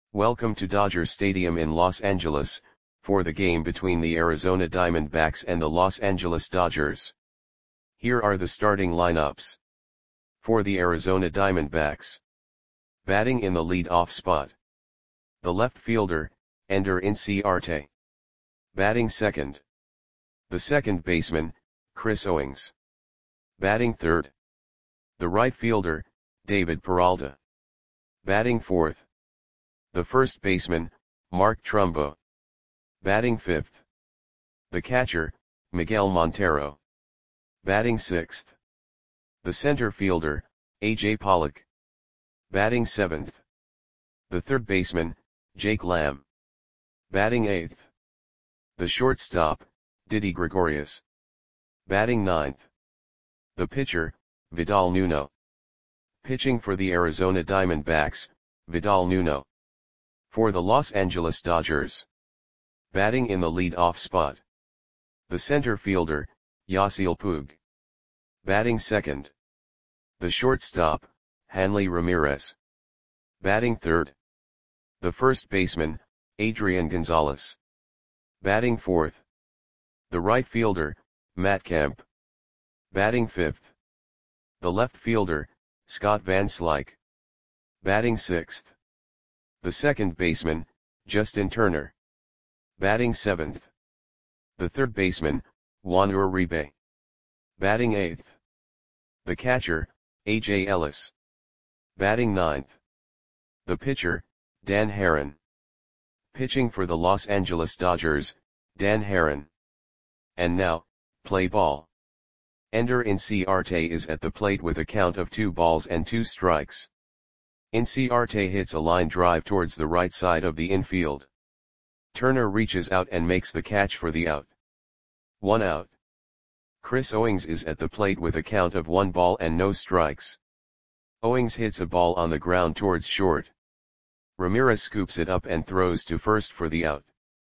Welcome to Dodger Stadium in Los Angeles, for the game between the Arizona Diamondbacks and the Los Angeles Dodgers. Here are the starting lineups. For the Arizona Diamondbacks. Batting in the lead-off spot. The left fielder, Ender Inciarte. Batting second. The second baseman, Chris Owings. Batting third. The right fielder, David Peralta. Batting fourth. The first baseman, Mark Trumbo. Batting fifth. The catcher, Miguel Montero. Batting sixth. The center fielder, A.J. Pollock. Batting seventh. The third baseman, Jake Lamb. Batting eighth. The shortstop, Didi Gregorius. Batting ninth. The pitcher, Vidal Nuno. Pitching for the Arizona Diamondbacks, Vidal Nuno. For the Los Angeles Dodgers. Batting in the lead-off spot. The center fielder, Yasiel Puig. Batting second. The shortstop, Hanley Ramirez. Batting third. The first baseman, Adrian Gonzalez. Batting fourth. The right fielder, Matt Kemp. Batting fifth. The left fielder, Scott Van Slyke. Batting sixth. The second baseman, Justin Turner. Batting seventh. The third baseman, Juan Uribe. Batting eighth. The catcher, A.J. Ellis. Batting ninth. The pitcher, Dan Haren. Pitching for the Los Angeles Dodgers, Dan Haren. And now, play ball. Ender Inciarte is at the plate with a count of 2-2 strikes. Inciarte hits a line drive towards the right side of the infield. Turner reaches out and makes the catch for the out. 1 out. Chris Owings is at the plate with a count of 1-0 strikes. Owings hits a ball on the ground towards short. Ramirez scoops it up and throws to first for the out.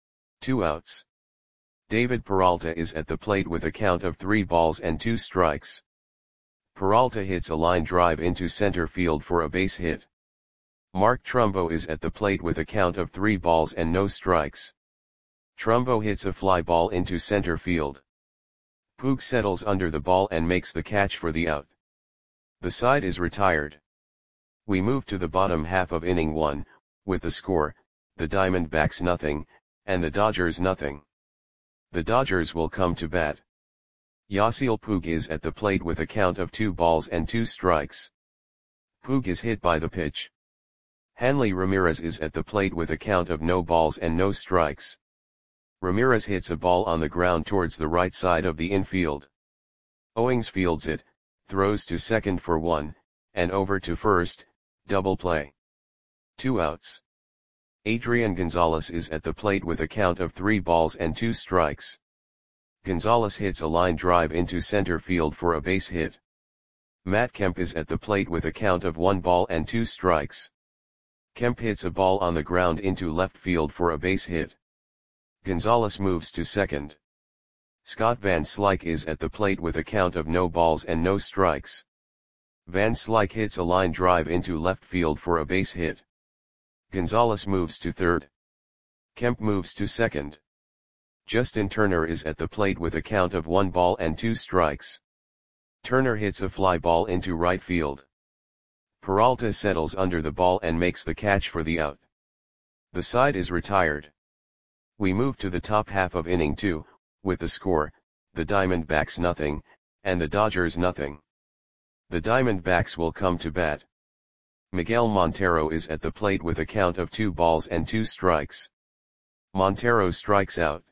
2 outs. David Peralta is at the plate with a count of 3-2 strikes. Peralta hits a line drive into center field for a base hit. Mark Trumbo is at the plate with a count of 3-0 strikes. Trumbo hits a fly ball into center field. Puig settles under the ball and makes the catch for the out. The side is retired. We move to the bottom half of inning 1, with the score, the Diamondbacks 0, and the Dodgers 0. The Dodgers will come to bat. Yasiel Puig is at the plate with a count of 2-2 strikes. Puig is hit by the pitch. Hanley Ramirez is at the plate with a count of 0 strikes. Ramirez hits a ball on the ground towards the right side of the infield. Owings fields it, throws to second for 1, and over to first, double play. 2 outs. Adrian Gonzalez is at the plate with a count of 3-2 strikes. Gonzalez hits a line drive into center field for a base hit. Matt Kemp is at the plate with a count of 1-2 strikes. Kemp hits a ball on the ground into left field for a base hit. Gonzalez moves to second. Scott Van Slyke is at the plate with a count of 0 strikes. Van Slyke hits a line drive into left field for a base hit. Gonzalez moves to third. Kemp moves to second. Justin Turner is at the plate with a count of 1-2 strikes. Turner hits a fly ball into right field. Peralta settles under the ball and makes the catch for the out. The side is retired. We move to the top half of inning 2, with the score, the Diamondbacks 0, and the Dodgers 0. The Diamondbacks will come to bat. Miguel Montero is at the plate with a count of 2-2 strikes. Montero strikes out.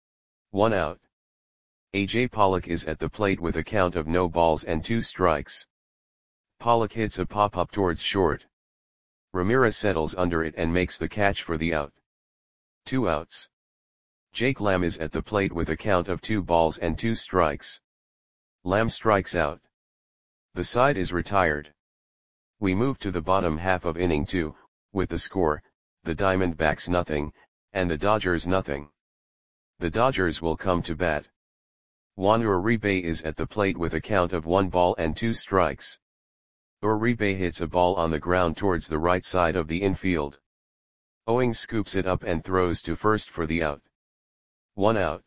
1 out. A.J. Pollock is at the plate with a count of 0-2 strikes. Pollock hits a pop-up towards short. Ramirez settles under it and makes the catch for the out. 2 outs. Jake Lamb is at the plate with a count of 2-2 strikes. Lamb strikes out. The side is retired. We move to the bottom half of inning 2, with the score, the Diamondbacks 0, and the Dodgers 0. The Dodgers will come to bat. Juan Uribe is at the plate with a count of 1-2 strikes. Uribe hits a ball on the ground towards the right side of the infield. Owings scoops it up and throws to first for the out. 1 out.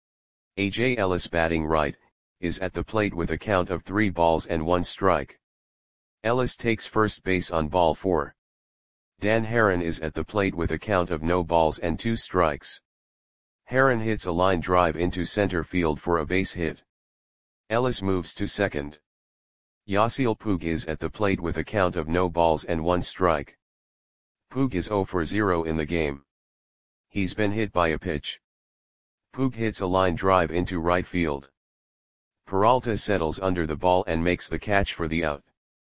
A.J. Ellis, batting right, is at the plate with a count of 3 balls and 1 strike. Ellis takes first base on ball 4. Dan Haren is at the plate with a count of no balls and 2 strikes. Haren hits a line drive into center field for a base hit. Ellis moves to second. Yasiel Puig is at the plate with a count of no balls and 1 strike. Puig is 0 for 0 in the game. He's been hit by a pitch. Puig hits a line drive into right field. Peralta settles under the ball and makes the catch for the out.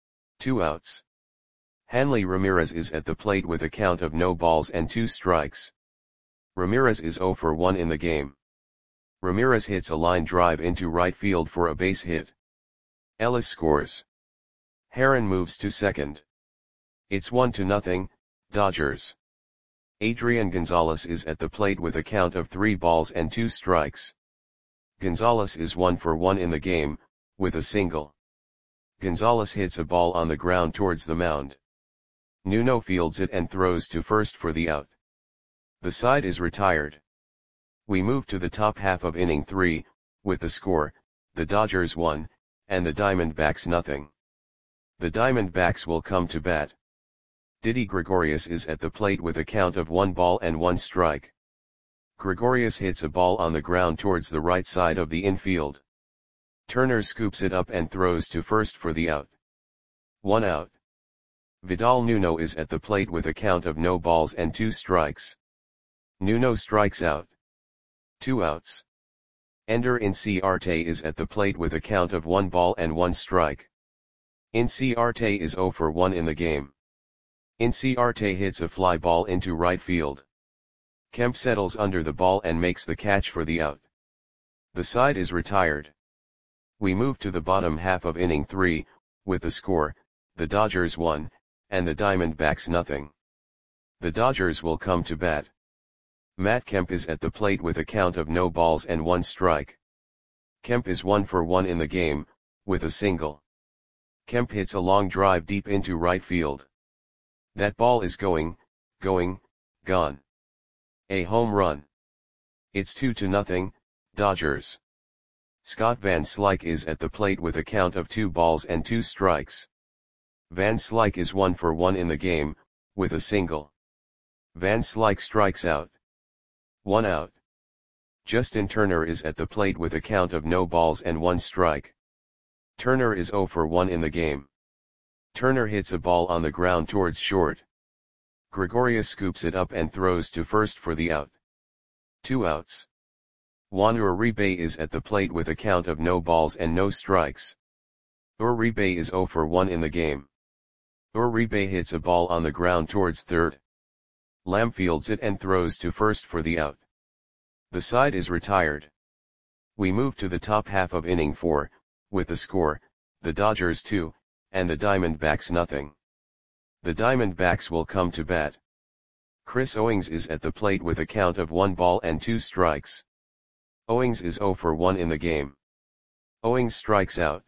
2 outs. Hanley Ramirez is at the plate with a count of no balls and 2 strikes. Ramirez is 0 for 1 in the game. Ramirez hits a line drive into right field for a base hit. Ellis scores. Haren moves to second. It's 1-0, Dodgers. Adrian Gonzalez is at the plate with a count of 3 balls and 2 strikes. Gonzalez is 1 for 1 in the game, with a single. Gonzalez hits a ball on the ground towards the mound. Nuno fields it and throws to first for the out. The side is retired. We move to the top half of inning 3, with the score, the Dodgers 1, and the Diamondbacks 0. The Diamondbacks will come to bat. Didi Gregorius is at the plate with a count of 1 ball and 1 strike. Gregorius hits a ball on the ground towards the right side of the infield. Turner scoops it up and throws to first for the out. 1 out. Vidal Nuno is at the plate with a count of no balls and 2 strikes. Nuno strikes out. 2 outs. Ender Inciarte is at the plate with a count of 1 ball and 1 strike. Inciarte is 0 for 1 in the game. Inciarte hits a fly ball into right field. Kemp settles under the ball and makes the catch for the out. The side is retired. We move to the bottom half of inning 3, with the score, the Dodgers 1, and the Diamondbacks 0. The Dodgers will come to bat. Matt Kemp is at the plate with a count of no balls and 1 strike. Kemp is 1 for 1 in the game, with a single. Kemp hits a long drive deep into right field. That ball is gone. A home run. It's 2-0, Dodgers. Scott Van Slyke is at the plate with a count of 2 balls and 2 strikes. Van Slyke is 1 for 1 in the game, with a single. Van Slyke strikes out. 1 out. Justin Turner is at the plate with a count of no balls and 1 strike. Turner is 0 for 1 in the game. Turner hits a ball on the ground towards short. Gregorius scoops it up and throws to first for the out. 2 outs. Juan Uribe is at the plate with a count of no balls and no strikes. Uribe is 0 for 1 in the game. Uribe hits a ball on the ground towards third. Lamb fields it and throws to first for the out. The side is retired. We move to the top half of inning 4, with the score, the Dodgers 2, and the Diamondbacks 0. The Diamondbacks will come to bat. Chris Owings is at the plate with a count of 1 ball and 2 strikes. Owings is 0 for 1 in the game. Owings strikes out.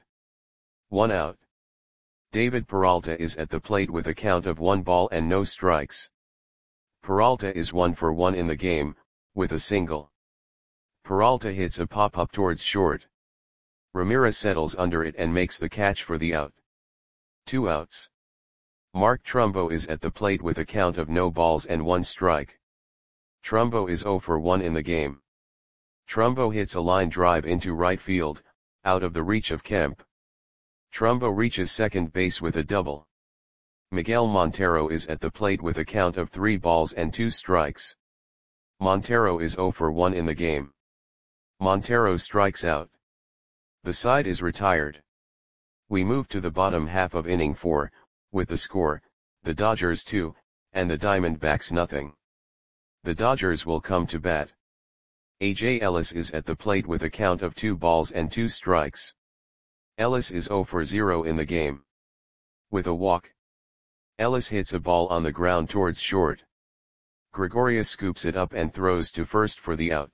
1 out. David Peralta is at the plate with a count of 1 ball and no strikes. Peralta is 1 for 1 in the game, with a single. Peralta hits a pop-up towards short. Ramirez settles under it and makes the catch for the out. 2 outs. Mark Trumbo is at the plate with a count of no balls and 1 strike. Trumbo is 0 for 1 in the game. Trumbo hits a line drive into right field, out of the reach of Kemp. Trumbo reaches second base with a double. Miguel Montero is at the plate with a count of 3 balls and 2 strikes. Montero is 0 for 1 in the game. Montero strikes out. The side is retired. We move to the bottom half of inning 4, with the score, the Dodgers 2, and the Diamondbacks 0. The Dodgers will come to bat. A.J. Ellis is at the plate with a count of 2 balls and 2 strikes. Ellis is 0 for 0 in the game. With a walk. Ellis hits a ball on the ground towards short. Gregorius scoops it up and throws to first for the out.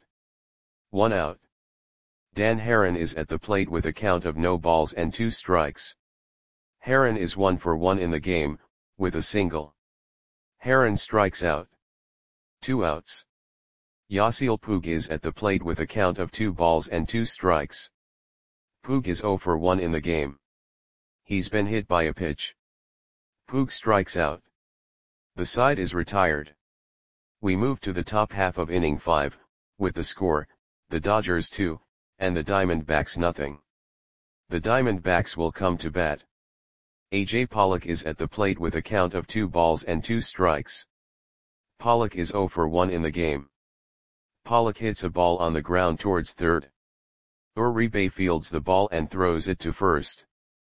1 out. Dan Haren is at the plate with a count of no balls and 2 strikes. Haren is 1 for 1 in the game, with a single. Haren strikes out. 2 outs. Yasiel Puig is at the plate with a count of 2 balls and 2 strikes. Puig is 0 for 1 in the game. He's been hit by a pitch. Puig strikes out. The side is retired. We move to the top half of inning 5, with the score, the Dodgers 2, and the Diamondbacks nothing. The Diamondbacks will come to bat. A.J. Pollock is at the plate with a count of 2 balls and 2 strikes. Pollock is 0 for 1 in the game. Pollock hits a ball on the ground towards third. Uribe fields the ball and throws it to first.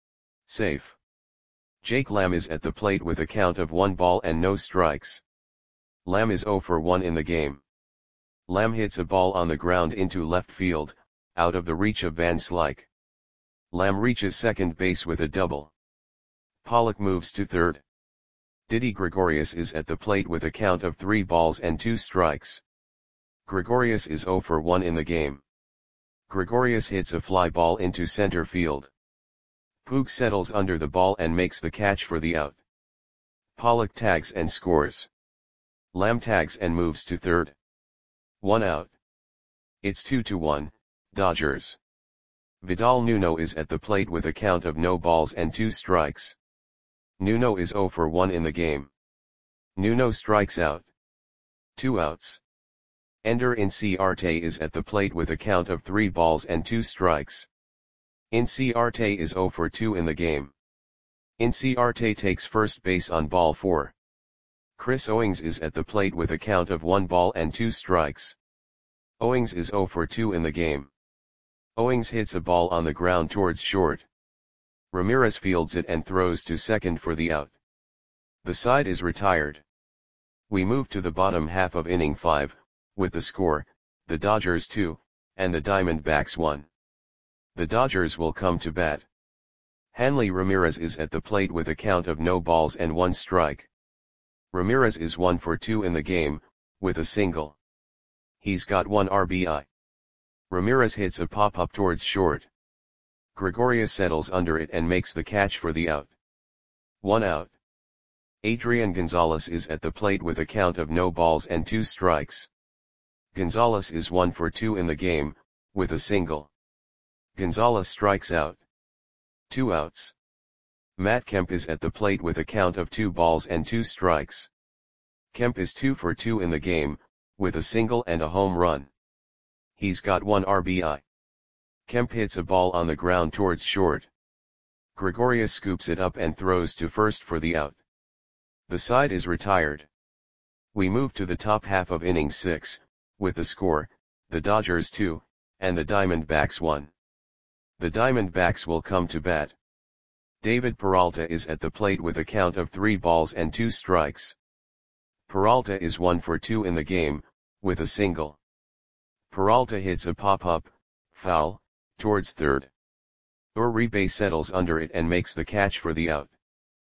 Safe. Jake Lamb is at the plate with a count of 1 ball and no strikes. Lamb is 0 for 1 in the game. Lamb hits a ball on the ground into left field, out of the reach of Van Slyke. Lamb reaches second base with a double. Pollock moves to third. Didi Gregorius is at the plate with a count of 3 balls and 2 strikes. Gregorius is 0 for 1 in the game. Gregorius hits a fly ball into center field. Puig settles under the ball and makes the catch for the out. Pollock tags and scores. Lamb tags and moves to third. 1 out. It's 2-1, Dodgers. Vidal Nuno is at the plate with a count of no balls and 2 strikes. Nuno is 0 for 1 in the game. Nuno strikes out. 2 outs. Ender Inciarte is at the plate with a count of 3 balls and 2 strikes. Inciarte is 0 for 2 in the game. Inciarte takes first base on ball 4. Chris Owings is at the plate with a count of 1 ball and 2 strikes. Owings is 0 for 2 in the game. Owings hits a ball on the ground towards short. Ramirez fields it and throws to second for the out. The side is retired. We move to the bottom half of inning 5, with the score, the Dodgers 2, and the Diamondbacks 1. The Dodgers will come to bat. Hanley Ramirez is at the plate with a count of no balls and 1 strike. Ramirez is 1 for 2 in the game, with a single. He's got 1 RBI. Ramirez hits a pop-up towards short. Gregorius settles under it and makes the catch for the out. 1 out. Adrian Gonzalez is at the plate with a count of no balls and 2 strikes. Gonzalez is 1 for 2 in the game, with a single. Gonzalez strikes out. 2 outs. Matt Kemp is at the plate with a count of 2 balls and 2 strikes. Kemp is 2 for 2 in the game, with a single and a home run. He's got 1 RBI. Kemp hits a ball on the ground towards short. Gregorius scoops it up and throws to first for the out. The side is retired. We move to the top half of inning 6, with the score, the Dodgers 2, and the Diamondbacks 1. The Diamondbacks will come to bat. David Peralta is at the plate with a count of 3 balls and 2 strikes. Peralta is 1 for 2 in the game, with a single. Peralta hits a pop-up, foul, towards third. Uribe settles under it and makes the catch for the out.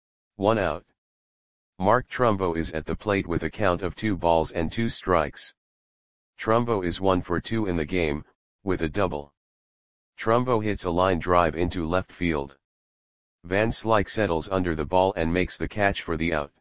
1 out. Mark Trumbo is at the plate with a count of 2 balls and 2 strikes. Trumbo is 1 for 2 in the game, with a double. Trumbo hits a line drive into left field. Van Slyke settles under the ball and makes the catch for the out.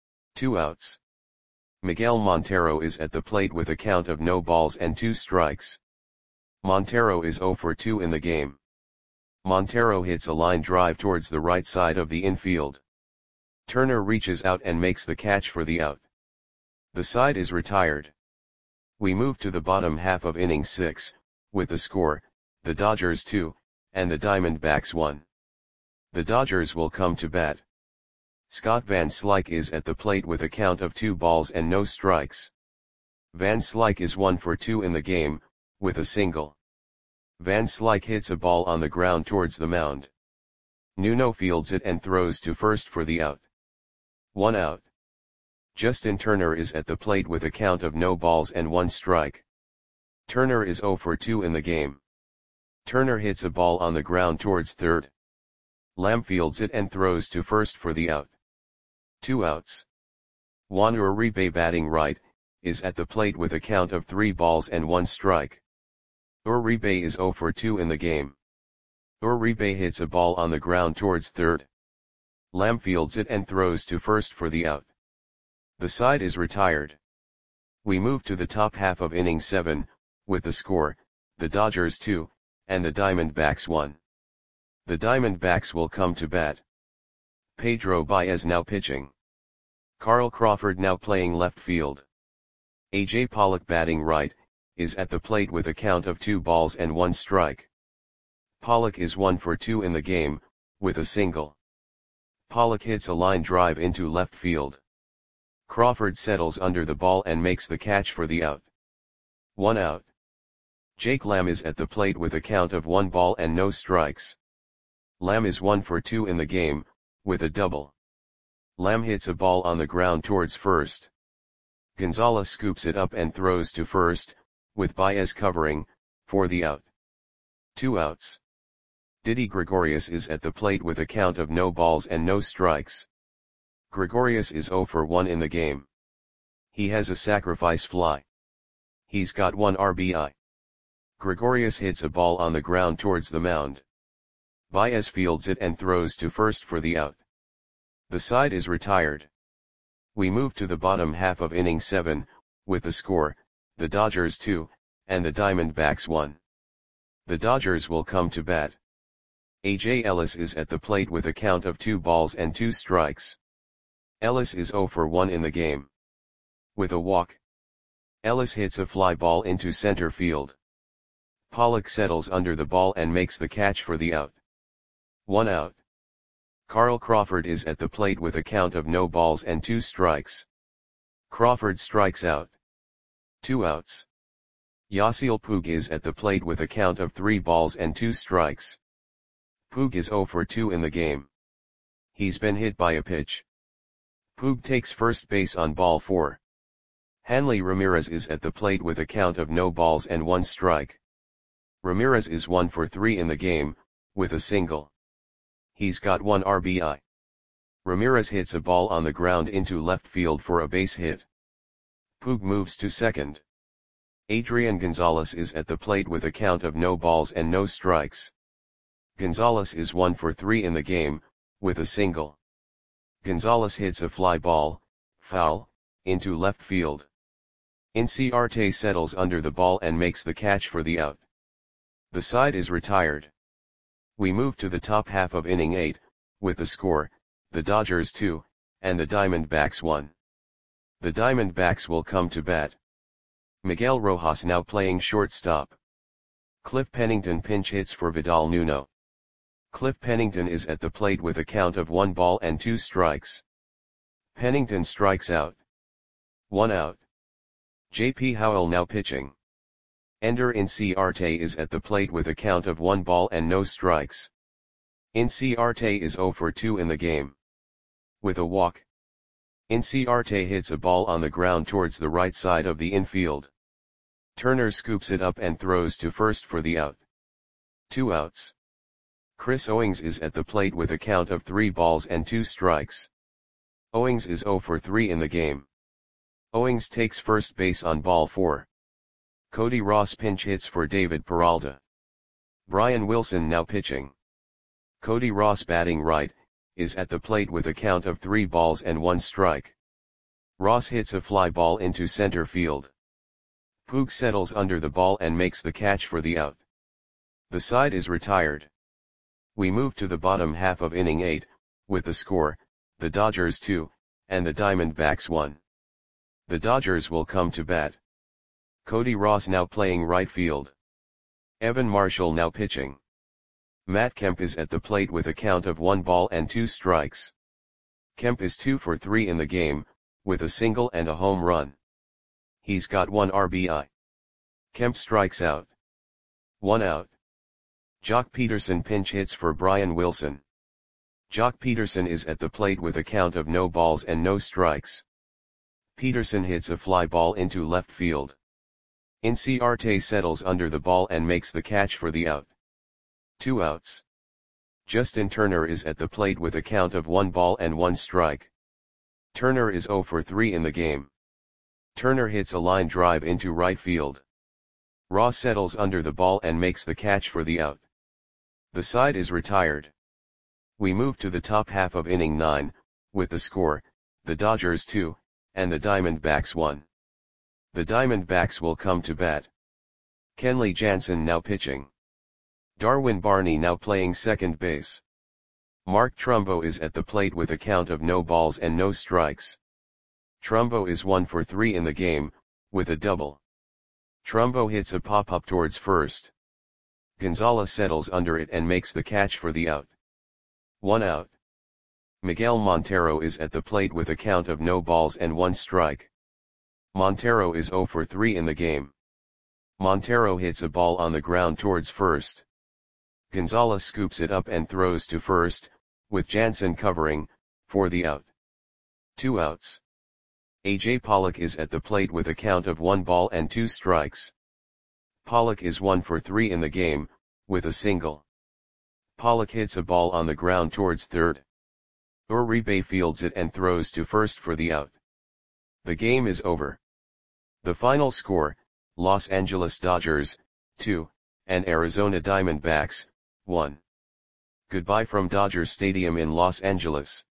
2 outs. Miguel Montero is at the plate with a count of no balls and 2 strikes. Montero is 0 for 2 in the game. Montero hits a line drive towards the right side of the infield. Turner reaches out and makes the catch for the out. The side is retired. We move to the bottom half of inning 6, with the score, the Dodgers 2, and the Diamondbacks 1. The Dodgers will come to bat. Scott Van Slyke is at the plate with a count of 2 balls and no strikes. Van Slyke is 1 for 2 in the game, with a single. Van Slyke hits a ball on the ground towards the mound. Nuno fields it and throws to first for the out. 1 out. Justin Turner is at the plate with a count of no balls and 1 strike. Turner is 0 for 2 in the game. Turner hits a ball on the ground towards third. Lamb fields it and throws to first for the out. 2 outs. Juan Uribe, batting right, is at the plate with a count of 3 balls and 1 strike. Uribe is 0 for 2 in the game. Uribe hits a ball on the ground towards third. Lamb fields it and throws to first for the out. The side is retired. We move to the top half of inning 7, with the score, the Dodgers 2, and the Diamondbacks 1. The Diamondbacks will come to bat. Pedro Baez now pitching. Carl Crawford now playing left field. A.J. Pollock batting right, is at the plate with a count of 2 balls and 1 strike. Pollock is 1 for 2 in the game, with a single. Pollock hits a line drive into left field. Crawford settles under the ball and makes the catch for the out. 1 out. Jake Lamb is at the plate with a count of 1 ball and no strikes. Lamb is 1 for 2 in the game, with a double. Lamb hits a ball on the ground towards first. Gonzalez scoops it up and throws to first, with Baez covering, for the out. 2 outs. Didi Gregorius is at the plate with a count of no balls and no strikes. Gregorius is 0 for 1 in the game. He has a sacrifice fly. He's got 1 RBI. Gregorius hits a ball on the ground towards the mound. Baez fields it and throws to first for the out. The side is retired. We move to the bottom half of inning 7, with the score, the Dodgers 2, and the Diamondbacks 1. The Dodgers will come to bat. A.J. Ellis is at the plate with a count of 2 balls and 2 strikes. Ellis is 0 for 1 in the game. With a walk. Ellis hits a fly ball into center field. Pollock settles under the ball and makes the catch for the out. 1 out. Carl Crawford is at the plate with a count of no balls and 2 strikes. Crawford strikes out. 2 outs. Yasiel Puig is at the plate with a count of 3 balls and 2 strikes. Puig is 0 for 2 in the game. He's been hit by a pitch. Puig takes first base on ball 4. Hanley Ramirez is at the plate with a count of no balls and 1 strike. Ramirez is 1 for 3 in the game, with a single. He's got 1 RBI. Ramirez hits a ball on the ground into left field for a base hit. Puig moves to second. Adrian Gonzalez is at the plate with a count of no balls and no strikes. Gonzalez is 1 for 3 in the game, with a single. Gonzalez hits a fly ball, foul, into left field. Inciarte settles under the ball and makes the catch for the out. The side is retired. We move to the top half of inning 8, with the score, the Dodgers 2, and the Diamondbacks 1. The Diamondbacks will come to bat. Miguel Rojas now playing shortstop. Cliff Pennington pinch hits for Vidal Nuno. Cliff Pennington is at the plate with a count of 1 ball and 2 strikes. Pennington strikes out. 1 out. J.P. Howell now pitching. Ender Inciarte is at the plate with a count of 1 ball and no strikes. Inciarte is 0 for 2 in the game. With a walk. Inciarte hits a ball on the ground towards the right side of the infield. Turner scoops it up and throws to first for the out. 2 outs. Chris Owings is at the plate with a count of 3 balls and 2 strikes. Owings is 0 for 3 in the game. Owings takes first base on ball 4. Cody Ross pinch hits for David Peralta. Brian Wilson now pitching. Cody Ross batting right, is at the plate with a count of 3 balls and 1 strike. Ross hits a fly ball into center field. Puig settles under the ball and makes the catch for the out. The side is retired. We move to the bottom half of inning 8, with the score, the Dodgers 2, and the Diamondbacks 1. The Dodgers will come to bat. Cody Ross now playing right field. Evan Marshall now pitching. Matt Kemp is at the plate with a count of 1 ball and 2 strikes. Kemp is 2 for 3 in the game, with a single and a home run. He's got 1 RBI. Kemp strikes out. 1 out. Jock Peterson pinch hits for Brian Wilson. Jock Peterson is at the plate with a count of no balls and no strikes. Peterson hits a fly ball into left field. Inciarte settles under the ball and makes the catch for the out. 2 outs. Justin Turner is at the plate with a count of 1 ball and 1 strike. Turner is 0 for 3 in the game. Turner hits a line drive into right field. Ross settles under the ball and makes the catch for the out. The side is retired. We move to the top half of inning 9, with the score, the Dodgers 2, and the Diamondbacks 1. The Diamondbacks will come to bat. Kenley Jansen now pitching. Darwin Barney now playing second base. Mark Trumbo is at the plate with a count of no balls and no strikes. Trumbo is 1 for 3 in the game, with a double. Trumbo hits a pop-up towards first. Gonzalez settles under it and makes the catch for the out. 1 out. Miguel Montero is at the plate with a count of no balls and 1 strike. Montero is 0 for 3 in the game. Montero hits a ball on the ground towards first. Gonzalez scoops it up and throws to first, with Jansen covering, for the out. 2 outs. A.J. Pollock is at the plate with a count of 1 ball and 2 strikes. Pollock is 1 for 3 in the game, with a single. Pollock hits a ball on the ground towards third. Uribe fields it and throws to first for the out. The game is over. The final score, Los Angeles Dodgers, 2, and Arizona Diamondbacks, 1. Goodbye from Dodger Stadium in Los Angeles.